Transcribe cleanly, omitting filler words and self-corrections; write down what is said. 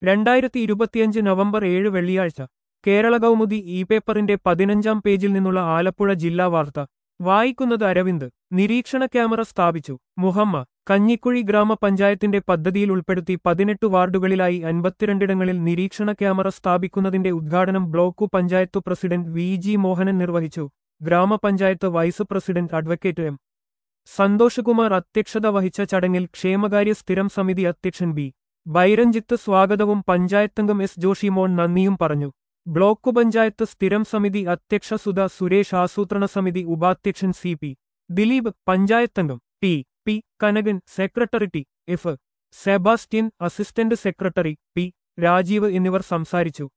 2025 November 7 വെള്ളിയാഴ്ച Kerala Kaumudi E പേപ്പറിന്റെ 15-ാം പേജിൽ നിന്നുള്ള ആലപ്പുഴ ജില്ലാ വാർത്ത വായിക്കുന്നത് അരവിന്ദ്. നിരീക്ഷണ ക്യാമറ സ്ഥാപിച്ചു. മുഹമ്മ കഞ്ഞിക്കുഴി ഗ്രാമപഞ്ചായത്തിന്റെ പദ്ധതിയിൽ ഉൾപ്പെടുത്തി 18 വാർഡുകളിലായി 52ഇടങ്ങളിൽ നിരീക്ഷണ ക്യാമറ സ്ഥാപിക്കുന്നതിന്റെ ഉദ്ഘാടനം block panchayat president V Mohanan നിർവഹിച്ചു. ഗ്രാമപഞ്ചായത്ത് vice president advocate M Santhoshkumar അധ്യക്ഷത വഹിച്ച ചടങ്ങിൽ ക്ഷേമകാര്യ സ്ഥിരം സമിതി അധ്യക്ഷൻ ബി ബൈരഞ്ജിത്ത് സ്വാഗതവും പഞ്ചായത്തംഗം എസ് ജോഷിമോൻ നന്ദിയും പറഞ്ഞു. ബ്ലോക്ക് പഞ്ചായത്ത് സ്ഥിരം സമിതി അധ്യക്ഷ സുധ സുരേഷ്, ആസൂത്രണ സമിതി ഉപാധ്യക്ഷൻ സി പി ദിലീപ്, പഞ്ചായത്തംഗം P Kanakan, secretary T F Sebastian, assistant secretary P Rajeev എന്നിവർ സംസാരിച്ചു.